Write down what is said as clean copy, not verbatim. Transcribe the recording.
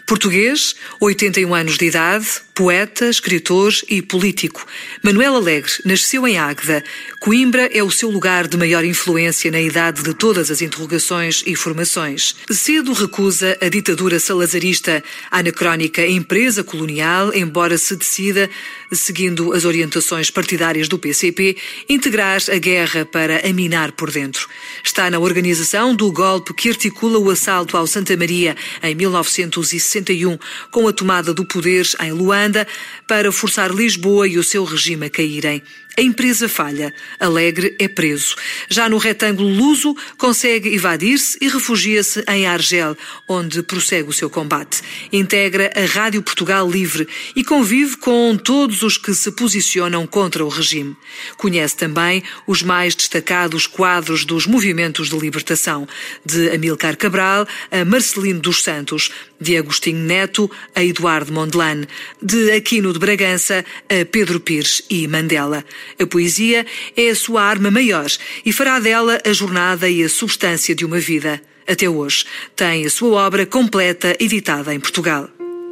Português, 81 anos de idade, poeta, escritor e político. Manuel Alegre nasceu em Águeda. Coimbra é o seu lugar de maior influência na idade de todas as interrogações e formações. Cedo recusa a ditadura salazarista, a anacrónica empresa colonial, embora se decida, seguindo as orientações partidárias do PCP, integrar a guerra para aminar por dentro. Está na organização do golpe que articula o assalto ao Santa Maria em 1961, com a tomada do poder em Luanda, para forçar Lisboa e o seu regime a caírem. A empresa falha. Alegre é preso. Já no retângulo luso, consegue evadir-se e refugia-se em Argel, onde prossegue o seu combate. Integra a Rádio Portugal Livre e convive com todos os que se posicionam contra o regime. Conhece também os mais destacados quadros dos movimentos de libertação, de Amílcar Cabral a Marcelino dos Santos, de Agostinho Neto a Eduardo Mondlane, de Aquino de Bragança a Pedro Pires e Mandela. A poesia é a sua arma maior e fará dela a jornada e a substância de uma vida. Até hoje, tem a sua obra completa editada em Portugal.